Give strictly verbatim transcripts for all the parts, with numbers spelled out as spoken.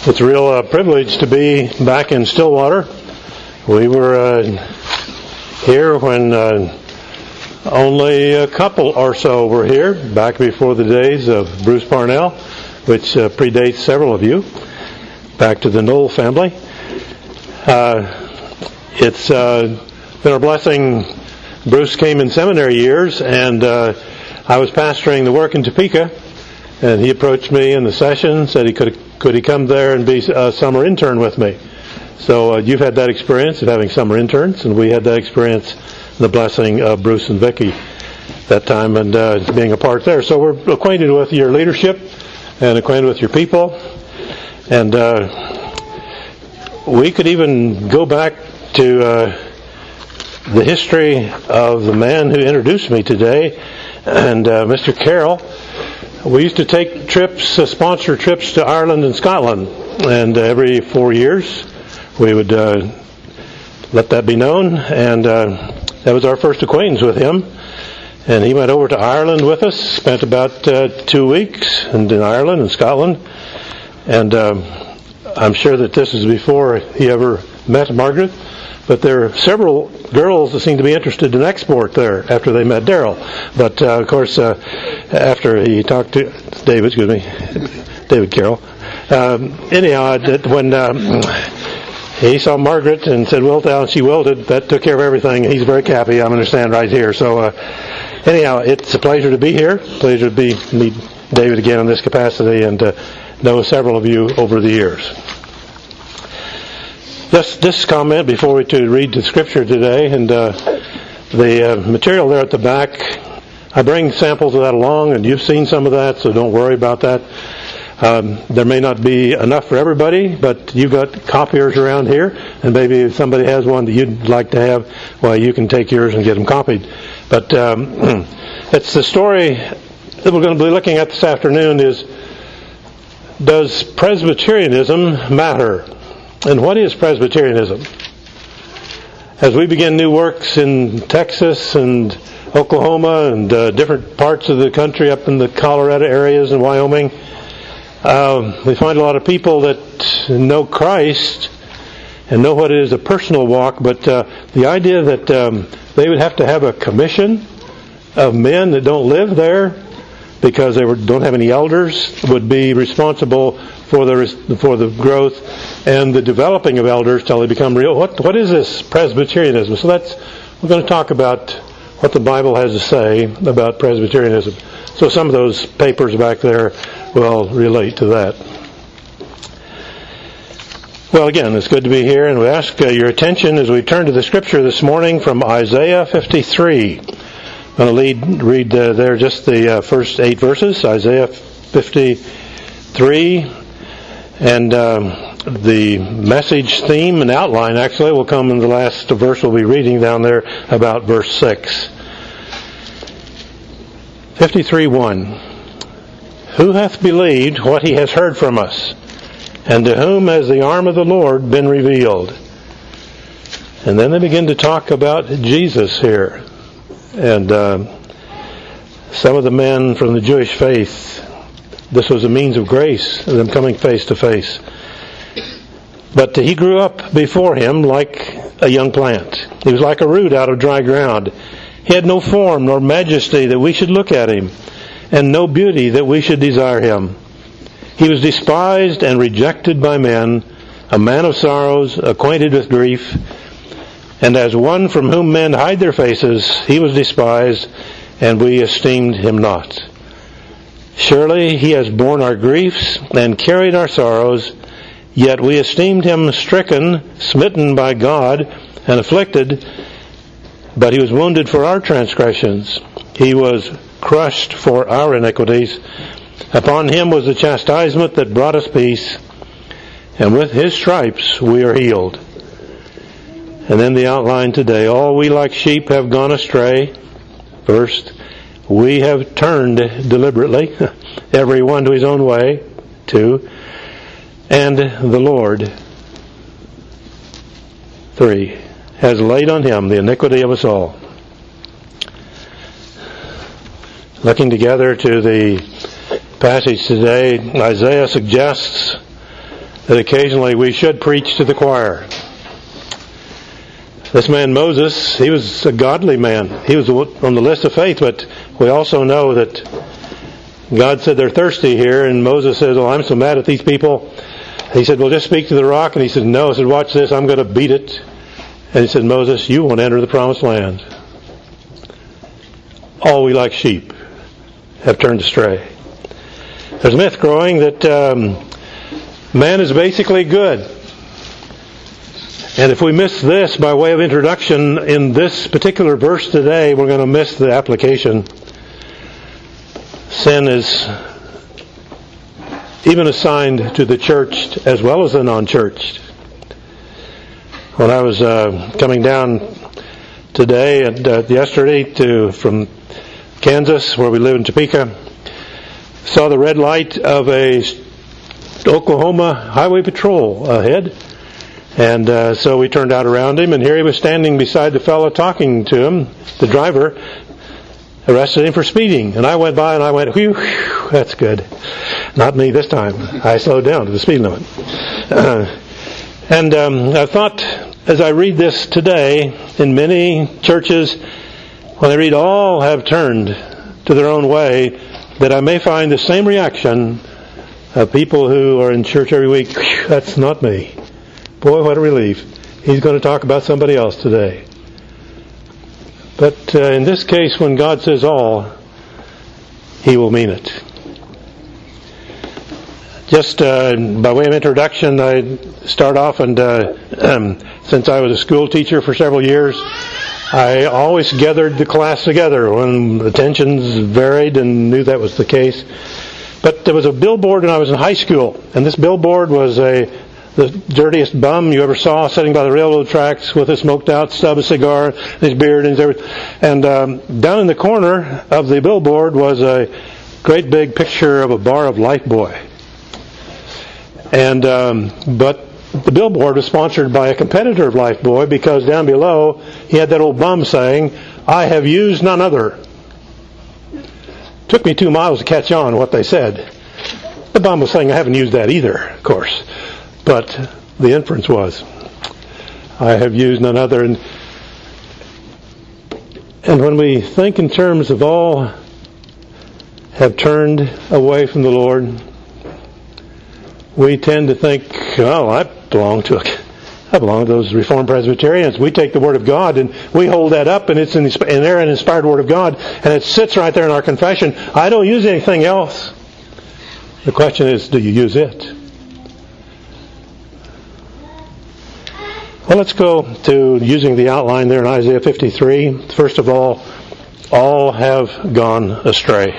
It's a real uh, privilege to be back in Stillwater. We were uh, here when uh, only a couple or so were here, back before the days of Bruce Parnell, which uh, predates several of you, back to the Knoll family. Uh, it's uh, been a blessing. Bruce came in seminary years, and uh, I was pastoring the work in Topeka, and he approached me in the session, said he could could he come there and be a summer intern with me. So uh, you've had that experience of having summer interns, and we had that experience, the blessing of Bruce and Vicki that time, and uh, being a part there. So we're acquainted with your leadership and acquainted with your people, and uh, we could even go back to uh, the history of the man who introduced me today, and uh, Mister Carroll. We used to take trips, uh, sponsor trips to Ireland and Scotland, and uh, every four years we would uh, let that be known, and uh, that was our first acquaintance with him. And he went over to Ireland with us, spent about uh, two weeks in Ireland and Scotland, and um, I'm sure that this is before he ever met Margaret, but there are several girls that seem to be interested in export there after they met Daryl. But uh, of course, uh, after he talked to David, excuse me, David Carroll. Um, anyhow, when um, he saw Margaret and said wilt thou, and she wilted, that took care of everything. He's very happy. I'm going to stand right here. So uh, anyhow, it's a pleasure to be here. Pleasure to be meet David again in this capacity, and uh, know several of you over the years. Just this comment before we to read the scripture today, and uh, the uh, material there at the back, I bring samples of that along, and you've seen some of that, so don't worry about that. Um, there may not be enough for everybody, but you've got copiers around here, and maybe if somebody has one that you'd like to have, well, you can take yours and get them copied. But um, it's the story that we're going to be looking at this afternoon is, does Presbyterianism matter? And what is Presbyterianism? As we begin new works in Texas and Oklahoma and uh, different parts of the country up in the Colorado areas and Wyoming, uh, we find a lot of people that know Christ and know what it is, a personal walk, but uh, the idea that um, they would have to have a commission of men that don't live there because they were, don't have any elders would be responsible for the for the growth and the developing of elders till they become real. What what is this Presbyterianism? So that's we're going to talk about what the Bible has to say about Presbyterianism. So some of those papers back there will relate to that. Well, again, it's good to be here, and we ask uh, your attention as we turn to the Scripture this morning from Isaiah fifty-three. I'm going to lead, read uh, there just the uh, first eight verses, Isaiah fifty-three. And um, the message theme and outline actually will come in the last verse we'll be reading down there about verse six. fifty-three one. Who hath believed what he has heard from us? And to whom has the arm of the Lord been revealed? And then they begin to talk about Jesus here. And uh, some of the men from the Jewish faith, this was a means of grace, them coming face to face. But he grew up before him like a young plant. He was like a root out of dry ground. He had no form nor majesty that we should look at him, and no beauty that we should desire him. He was despised and rejected by men, a man of sorrows, acquainted with grief, and as one from whom men hide their faces, he was despised, and we esteemed him not. Surely he has borne our griefs and carried our sorrows, yet we esteemed him stricken, smitten by God, and afflicted, but he was wounded for our transgressions. He was crushed for our iniquities. Upon him was the chastisement that brought us peace, and with his stripes we are healed. And then the outline today, all we like sheep have gone astray. First, we have turned deliberately, every one to his own way. Two, and the Lord, three, has laid on him the iniquity of us all. Looking together to the passage today, Isaiah suggests that occasionally we should preach to the choir. This man Moses, he was a godly man. He was on the list of faith, but we also know that God said they're thirsty here, and Moses says, "Well, I'm so mad at these people." He said, "Well, just speak to the rock." And he said, "No." He said, "Watch this. I'm going to beat it." And he said, "Moses, you won't enter the promised land. All we like sheep have turned astray." There's a myth growing that um, man is basically good. And if we miss this by way of introduction in this particular verse today, we're going to miss the application. Sin is even assigned to the churched as well as the non-churched. When I was uh, coming down today and uh, yesterday to from Kansas, where we live in Topeka, saw the red light of a Oklahoma Highway Patrol ahead. And uh, so we turned out around him, and here he was standing beside the fellow talking to him. The driver arrested him for speeding. And I went by and I went, whew, whew that's good. Not me this time. I slowed down to the speed limit. Uh, and um, I thought, as I read this today, in many churches, when I read all have turned to their own way, that I may find the same reaction of people who are in church every week. Whew, that's not me. Boy, what a relief. He's going to talk about somebody else today. But uh, in this case, when God says all, He will mean it. Just uh, by way of introduction, I start off, and uh, um, since I was a school teacher for several years, I always gathered the class together when attentions varied and knew that was the case. But there was a billboard when I was in high school, and this billboard was a the dirtiest bum you ever saw sitting by the railroad tracks with a smoked out stub of cigar, his beard and his everything. And um, down in the corner of the billboard was a great big picture of a bar of Lifebuoy. And um, but the billboard was sponsored by a competitor of Lifebuoy, because down below he had that old bum saying, "I have used none other." Took me two miles to catch on what they said. The bum was saying, "I haven't used that either," of course. But the inference was, "I have used none other." And, and when we think in terms of all have turned away from the Lord, we tend to think, "Oh, I belong to a, I belong to those Reformed Presbyterians." We take the Word of God and we hold that up, and it's an inerrant, inspired Word of God, and it sits right there in our confession. I don't use anything else. The question is, do you use it? Well, let's go to using the outline there in Isaiah fifty-three. First of all, all have gone astray.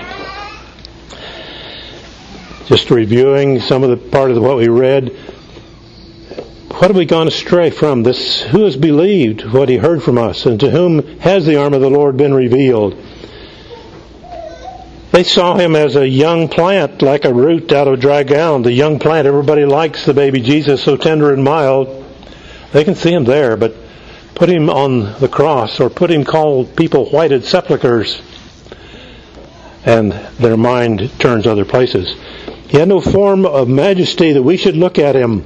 Just reviewing some of the part of what we read. What have we gone astray from? This, who has believed what he heard from us, and to whom has the arm of the Lord been revealed? They saw him as a young plant, like a root out of dry ground. The young plant, everybody likes the baby Jesus, so tender and mild. They can see him there, but put him on the cross, or put him, call people whited sepulchres, and their mind turns other places. He had no form of majesty that we should look at him.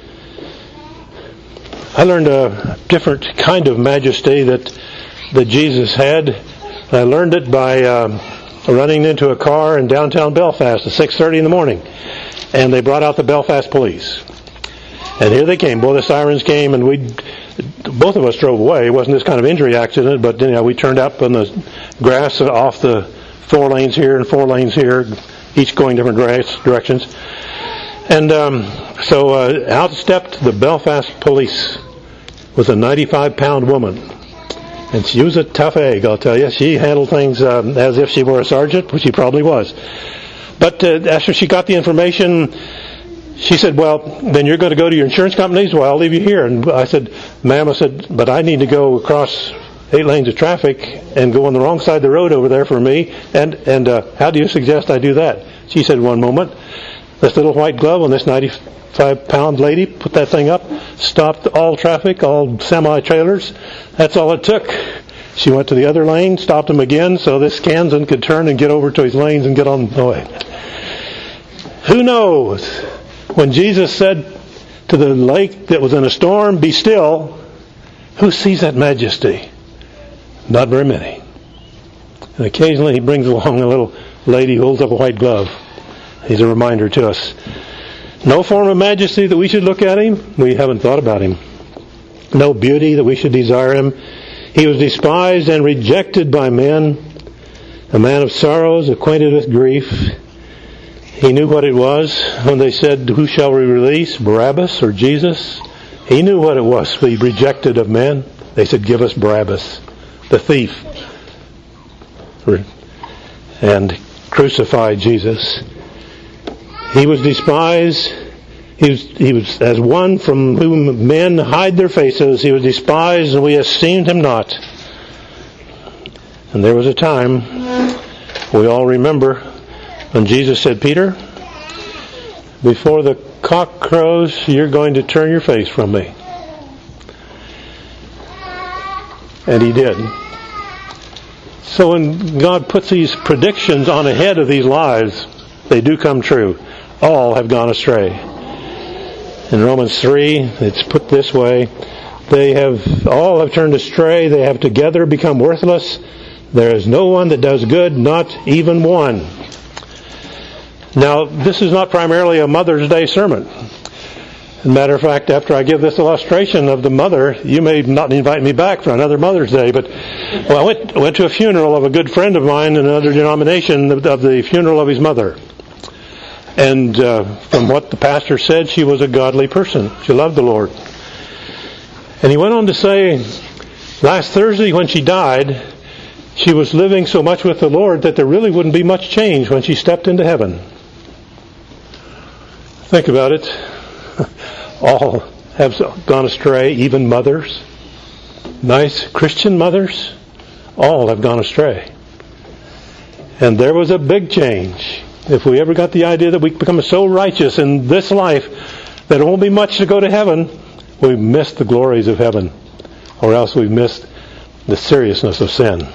I learned a different kind of majesty that that Jesus had. I learned it by um, running into a car in downtown Belfast at six thirty in the morning, and they brought out the Belfast police. And here they came. Both the sirens came, and we, both of us drove away. It wasn't this kind of injury accident, but anyhow, we turned up on the grass off the four lanes here and four lanes here, each going different directions. And um, so uh, out stepped the Belfast police with a ninety-five pound woman. And she was a tough egg, I'll tell you. She handled things um, as if she were a sergeant, which she probably was. But uh, after she got the information, she said, "Well, then you're going to go to your insurance companies? Well, I'll leave you here." And I said, "Ma'am," I said, "but I need to go across eight lanes of traffic and go on the wrong side of the road over there for me. And, and uh, how do you suggest I do that?" She said, "One moment. This little white glove on this ninety-five pound lady, put that thing up, stopped all traffic, all semi-trailers. That's all it took." She went to the other lane, stopped him again, so this Kansan could turn and get over to his lanes and get on the way. Who knows? When Jesus said, to the lake that was in a storm, "Be still." Who sees that majesty? Not very many. And occasionally he brings along a little lady who holds up a white glove. He's a reminder to us. No form of majesty that we should look at him. We haven't thought about him. No beauty that we should desire him. He was despised and rejected by men. A man of sorrows, acquainted with grief. He knew what it was when they said, "Who shall we release, Barabbas or Jesus?" He knew what it was to be rejected of men. They said, "Give us Barabbas, the thief," and crucified Jesus. He was despised. He was, he was as one from whom men hide their faces. He was despised, and we esteemed him not. And there was a time, we all remember, when Jesus said, "Peter, before the cock crows, you're going to turn your face from me." And he did. So when God puts these predictions on ahead of these lives, they do come true. All have gone astray. In Romans three, it's put this way: they have all have turned astray. They have together become worthless. There is no one that does good, not even one. Now, this is not primarily a Mother's Day sermon. As a matter of fact, after I give this illustration of the mother, you may not invite me back for another Mother's Day, but well, I went, went to a funeral of a good friend of mine in another denomination of, of the funeral of his mother. And uh, from what the pastor said, she was a godly person. She loved the Lord. And he went on to say, last Thursday when she died, she was living so much with the Lord that there really wouldn't be much change when she stepped into heaven. Think about it. All have gone astray, even mothers. Nice Christian mothers. All have gone astray. And there was a big change. If we ever got the idea that we become so righteous in this life that it won't be much to go to heaven, we've missed the glories of heaven. Or else we've missed the seriousness of sin.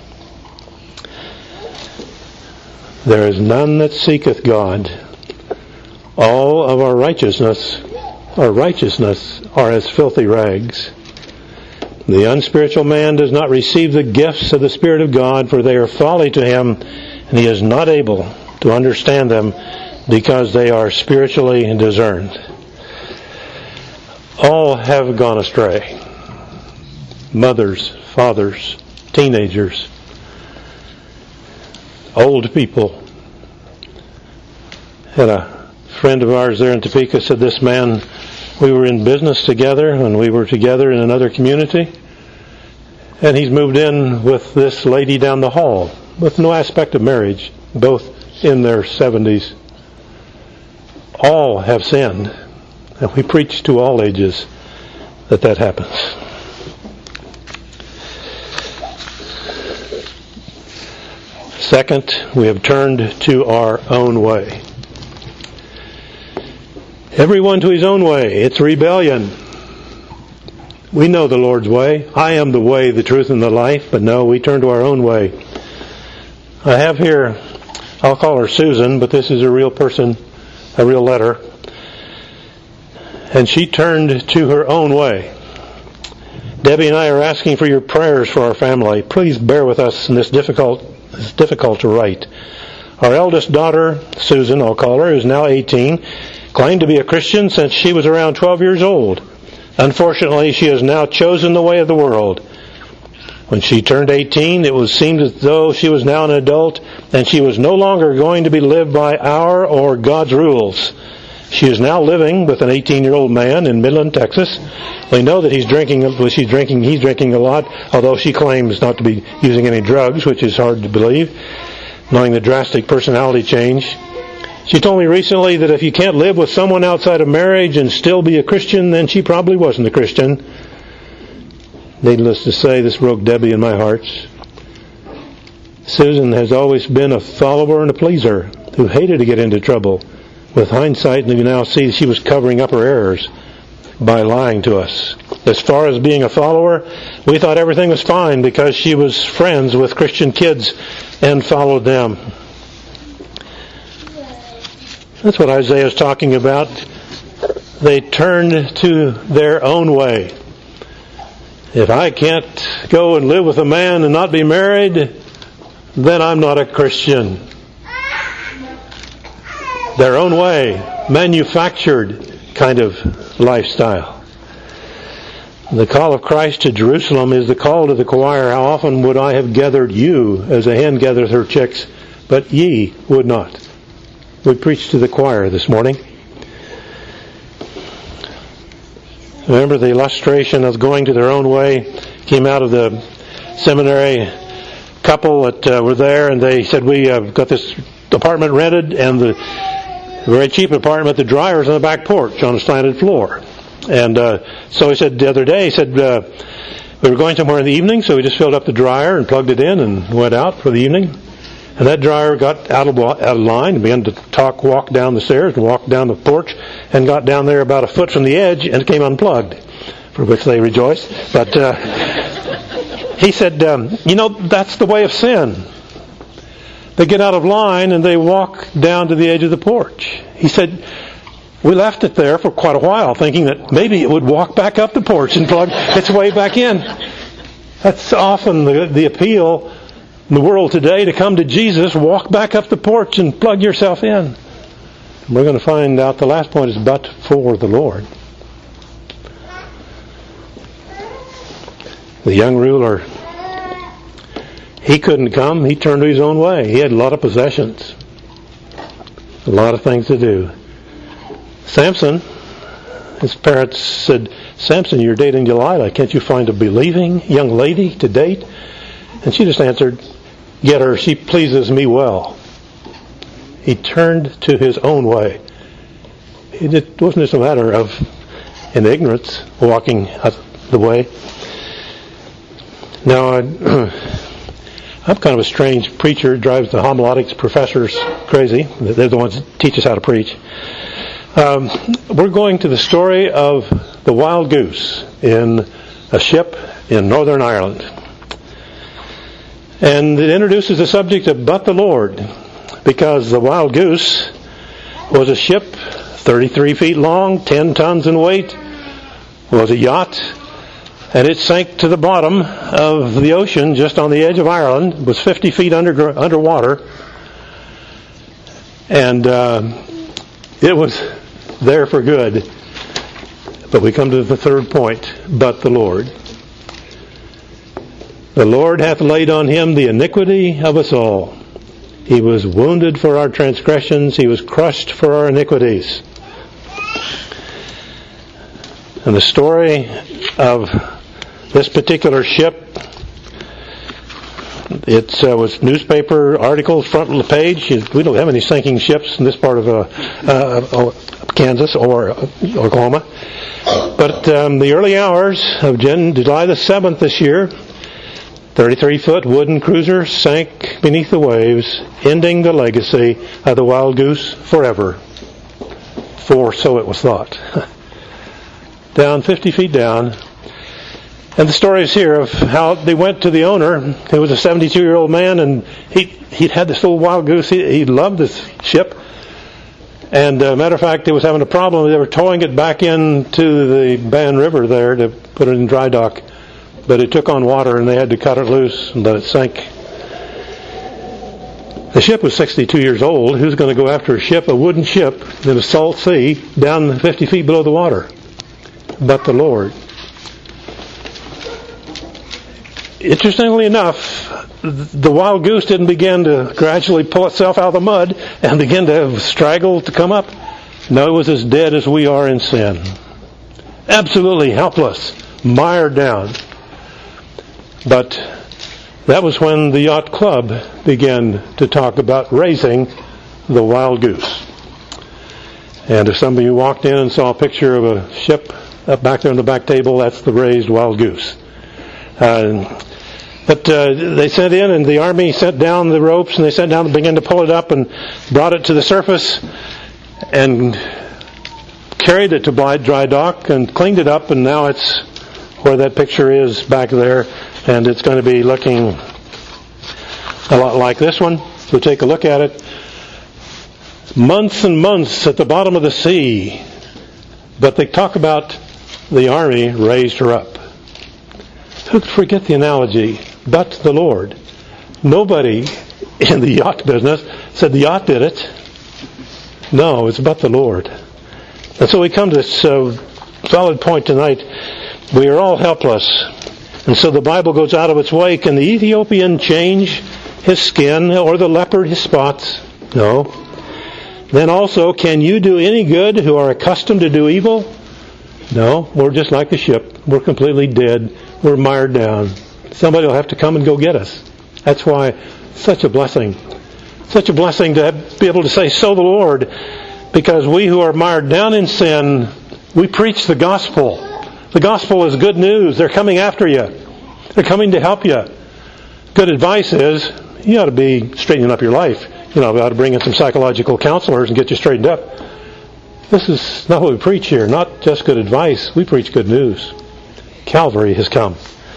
There is none that seeketh God. All of our righteousness, our righteousness are as filthy rags. The unspiritual man does not receive the gifts of the Spirit of God, for they are folly to him, and he is not able to understand them because they are spiritually discerned. All have gone astray. Mothers, fathers, teenagers, old people. Had a friend of ours there in Topeka said this man, we were in business together and we were together in another community, and he's moved in with this lady down the hall with no aspect of marriage, both in their seventies. All have sinned, and we preach to all ages that that happens. Second, we have turned to our own way. Everyone to his own way. It's rebellion. We know the Lord's way. I am the way, the truth, and the life. But no, we turn to our own way. I have here, I'll call her Susan, but this is a real person, a real letter. And she turned to her own way. Debbie and I are asking for your prayers for our family. Please bear with us in this difficult, it's difficult to write. Our eldest daughter, Susan, I'll call her, who's now eighteen, claimed to be a Christian since she was around twelve years old. Unfortunately, she has now chosen the way of the world. When she turned eighteen, it was seemed as though she was now an adult, and she was no longer going to be lived by our or God's rules. She is now living with an eighteen-year-old man in Midland, Texas. We know that he's drinking, well, she's drinking, he's drinking a lot, although she claims not to be using any drugs, which is hard to believe, knowing the drastic personality change. She told me recently that if you can't live with someone outside of marriage and still be a Christian, then she probably wasn't a Christian. Needless to say, this broke Debbie in my heart. Susan has always been a follower and a pleaser who hated to get into trouble. With hindsight, you now see she was covering up her errors by lying to us. As far as being a follower, we thought everything was fine because she was friends with Christian kids and followed them. That's what Isaiah is talking about. they turned to their own way. If I can't go and live with a man and not be married, then I'm not a Christian. Their own way, manufactured kind of lifestyle. The call of Christ to Jerusalem is the call to the choir. How often would I have gathered you as a hen gathers her chicks, but ye would not. We preached to the choir this morning. Remember, the illustration of going to their own way came out of the seminary couple that uh, were there, and they said, we uh, got this apartment rented, and the very cheap apartment, the dryer's on the back porch on a slanted floor. And uh, so he said the other day, he said, uh, we were going somewhere in the evening, so we just filled up the dryer and plugged it in and went out for the evening. And that dryer got out of, out of line and began to talk, walk down the stairs and walk down the porch and got down there about a foot from the edge and it came unplugged, for which they rejoiced. But uh, he said, um, you know, that's the way of sin. They get out of line and they walk down to the edge of the porch. He said, we left it there for quite a while thinking that maybe it would walk back up the porch and plug its way back in. That's often the, the appeal in the world today, to come to Jesus, walk back up the porch and plug yourself in. We're going to find out the last point is but for the Lord. The young ruler, he couldn't come. He turned to his own way. He had a lot of possessions, a lot of things to do. Samson, his parents said, Samson, you're dating Delilah. Can't you find a believing young lady to date? And she just answered, get her, she pleases me well. He turned to his own way. It wasn't just a matter of, in ignorance, walking out the way. Now, I'm kind of a strange preacher. It drives the homiletics professors crazy. They're the ones that teach us how to preach. Um, we're going to the story of the wild goose in a ship in Northern Ireland. And it introduces the subject of but the Lord, because the wild goose was a ship thirty-three feet long, ten tons in weight, was a yacht, and it sank to the bottom of the ocean just on the edge of Ireland, was fifty feet under, underwater, and uh, it was there for good. But we come to the third point, but the Lord. The Lord hath laid on him the iniquity of us all. He was wounded for our transgressions. He was crushed for our iniquities. And the story of this particular ship, it uh, was newspaper articles, front of the page. We don't have any sinking ships in this part of uh, uh, Kansas or Oklahoma. But um, the early hours of July the seventh this year, thirty-three foot wooden cruiser sank beneath the waves, ending the legacy of the wild goose forever. For so it was thought. Down fifty feet down. And the story is here of how they went to the owner, who was a seventy-two-year-old man, and he, he'd had this little wild goose. He, he loved this ship. And uh, matter of fact, they was having a problem. They were towing it back into the Bann River there to put it in dry dock. But it took on water and they had to cut it loose and let it sink. The ship was sixty-two years old. Who's going to go after a ship, a wooden ship, in a salt sea, down fifty feet below the water? But the Lord. Interestingly enough, the wild goose didn't begin to gradually pull itself out of the mud and begin to straggle to come up. No, it was as dead as we are in sin. Absolutely helpless, mired down. But that was when the Yacht Club began to talk about raising the wild goose. And if some of you walked in and saw a picture of a ship up back there on the back table, that's the raised wild goose. Uh, but uh, they sent in, and the Army sent down the ropes, and they sent down and began to pull it up and brought it to the surface and carried it to dry dock and cleaned it up, and now it's where that picture is back there, and it's going to be looking a lot like this one. So take a look at it. Months and months at the bottom of the sea, But they talk about the army raised her up. Who could forget the analogy? But the Lord. Nobody in the yacht business said the yacht did it. No, it's about the Lord. And so we come to this uh, solid point tonight. We are all helpless. And so the Bible goes out of its way. Can the Ethiopian change his skin, or the leopard his spots? No. Then also, can you do any good who are accustomed to do evil? No. We're just like the ship. We're completely dead. We're mired down. Somebody will have to come and go get us. That's why it's such a blessing. Such a blessing to be able to say, so the Lord, because we who are mired down in sin, we preach the gospel. The gospel is good news. They're coming after you. They're coming to help you. Good advice is, you ought to be straightening up your life. You know, we ought to bring in some psychological counselors and get you straightened up. This is not what we preach here. Not just good advice. We preach good news. Calvary has come.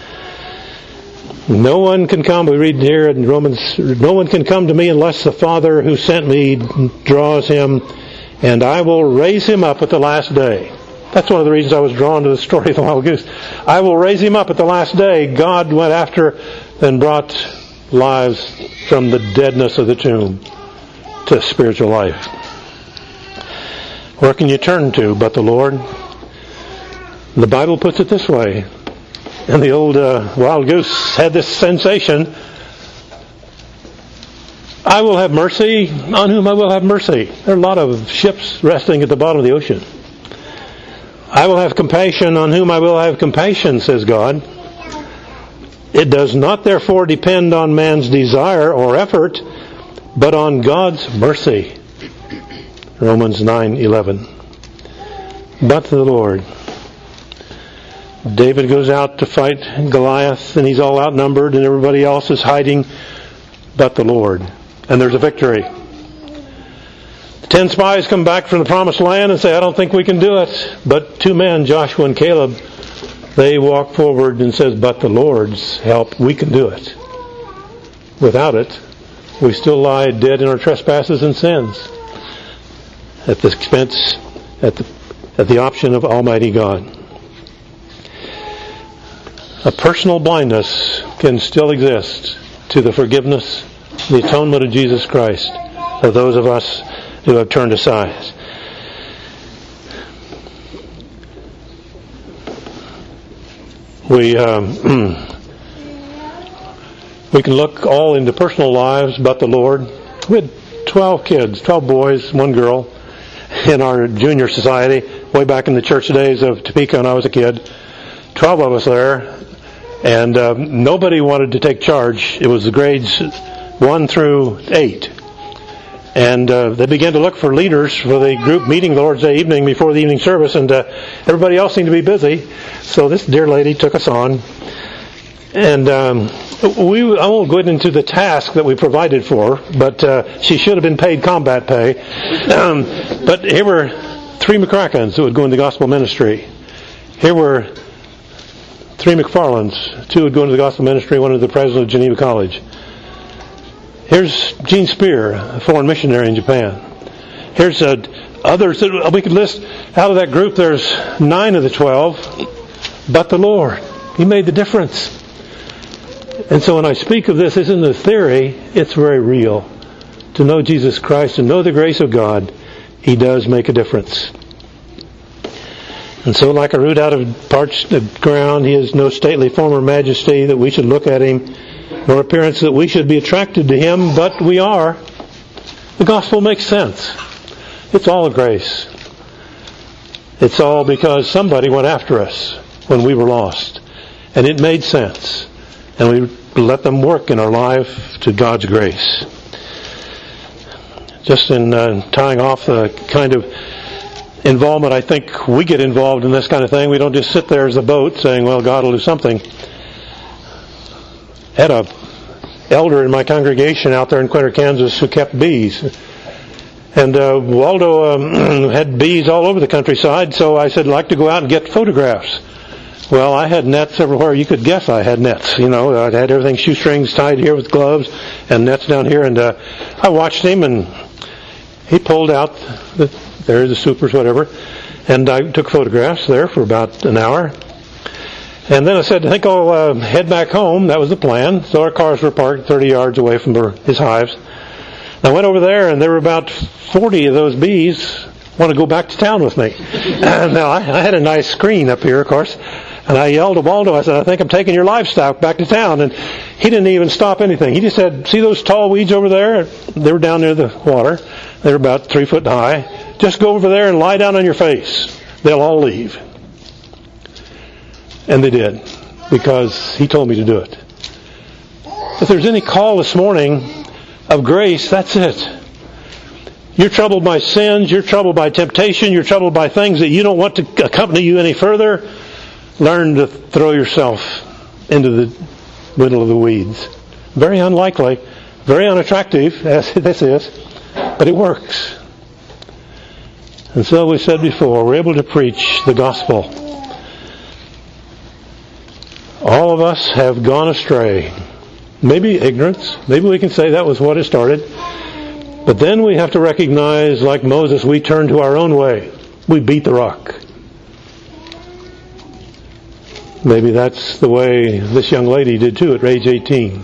No one can come, we read here in Romans, no one can come to me unless the Father who sent me draws him, and I will raise him up at the last day. That's one of the reasons I was drawn to the story of the wild goose. I will raise him up at the last day. God went after and brought lives from the deadness of the tomb to spiritual life. Where can you turn to but the Lord? The Bible puts it this way. And the old uh, wild goose had this sensation. I will have mercy on whom I will have mercy. There are a lot of ships resting at the bottom of the ocean. I will have compassion on whom I will have compassion, says God. It does not therefore depend on man's desire or effort, but on God's mercy. Romans nine eleven. But the Lord. David goes out to fight Goliath, and he's all outnumbered, and everybody else is hiding but the Lord. And there's a victory. The ten spies come back from the promised land and say, I don't think we can do it. But two men, Joshua and Caleb, they walk forward and says, but the Lord's help, we can do it. Without it, we still lie dead in our trespasses and sins. At the expense, at the, at the option of Almighty God. A personal blindness can still exist to the forgiveness, the atonement of Jesus Christ of those of us who have turned aside. We um, we can look all into personal lives but the Lord. We had twelve kids, twelve boys, one girl in our junior society way back in the church days of Topeka when I was a kid. Twelve of us there. And uh, nobody wanted to take charge. It was the grades one through eight. And uh, they began to look for leaders for the group meeting the Lord's Day evening before the evening service. And uh, everybody else seemed to be busy. So this dear lady took us on. And um, we I won't go into the task that we provided for her, but uh, she should have been paid combat pay. Um, but here were three McCrackens who would go into gospel ministry. Here were three McFarlands. Two would go into the gospel ministry, one was the president of Geneva College. Here's Gene Spear, a foreign missionary in Japan. Here's uh, others that we could list. Out of that group, there's nine of the twelve, but the Lord. He made the difference. And so when I speak of this, this isn't a theory, it's very real. To know Jesus Christ and know the grace of God, He does make a difference. And so like a root out of parched ground, He is no stately form or majesty that we should look at Him, nor appearance that we should be attracted to Him, but we are. The gospel makes sense. It's all grace. It's all because somebody went after us when we were lost. And it made sense. And we let them work in our life to God's grace. Just in uh, tying off the kind of involvement, I think we get involved in this kind of thing. We don't just sit there as a boat saying, well, God will do something. I had a elder in my congregation out there in Quinter, Kansas who kept bees. And uh, Waldo um, had bees all over the countryside, so I said, I'd like to go out and get photographs. Well, I had nets everywhere. You could guess I had nets. You know, I had everything shoestrings tied here with gloves and nets down here. And uh, I watched him, and he pulled out the They're the supers, whatever. And I took photographs there for about an hour. And then I said, I think I'll uh, head back home. That was the plan. So our cars were parked thirty yards away from the, his hives. I went over there, and there were about forty of those bees want to go back to town with me. And now, I, I had a nice screen up here, of course. And I yelled to Waldo, I said, I think I'm taking your livestock back to town. And he didn't even stop anything. He just said, see those tall weeds over there? They were down near the water. They were about three foot high. Just go over there and lie down on your face. They'll all leave. And they did, because he told me to do it. If there's any call this morning of grace, that's it. You're troubled by sins, you're troubled by temptation, you're troubled by things that you don't want to accompany you any further. Learn to throw yourself into the middle of the weeds. Very unlikely, very unattractive, as this is, but it works. And so we said before, we're able to preach the gospel. All of us have gone astray. Maybe ignorance. Maybe we can say that was what it started. But then we have to recognize, like Moses, we turn to our own way. We beat the rock. Maybe that's the way this young lady did too at age eighteen.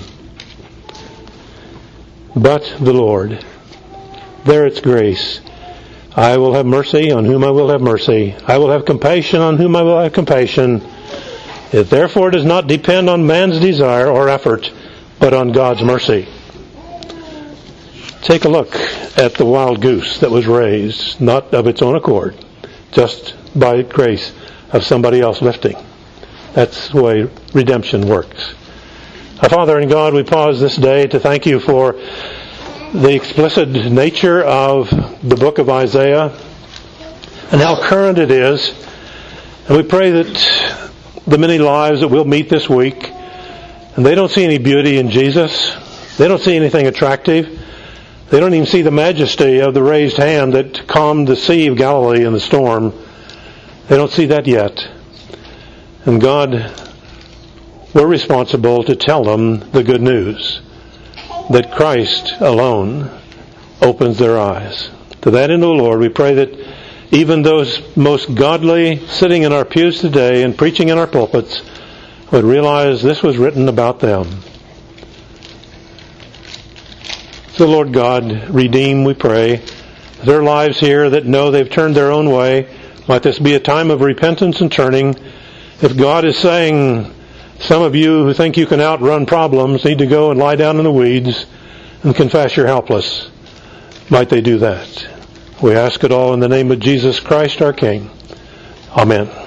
But the Lord, there it's grace. I will have mercy on whom I will have mercy. I will have compassion on whom I will have compassion. It therefore does not depend on man's desire or effort, but on God's mercy. Take a look at the wild goose that was raised, not of its own accord, just by grace of somebody else lifting. That's the way redemption works. Our Father in God, we pause this day to thank you for the explicit nature of the book of Isaiah and how current it is. And we pray that the many lives that we'll meet this week, and they don't see any beauty in Jesus. They don't see anything attractive. They don't even see the majesty of the raised hand that calmed the Sea of Galilee in the storm. They don't see that yet. And God, we're responsible to tell them the good news, that Christ alone opens their eyes. To that end, O Lord, we pray that even those most godly sitting in our pews today and preaching in our pulpits would realize this was written about them. So, Lord God, redeem, we pray, their lives here that know they've turned their own way. Might this be a time of repentance and turning. If God is saying, some of you who think you can outrun problems need to go and lie down in the weeds and confess you're helpless, might they do that? We ask it all in the name of Jesus Christ our King. Amen.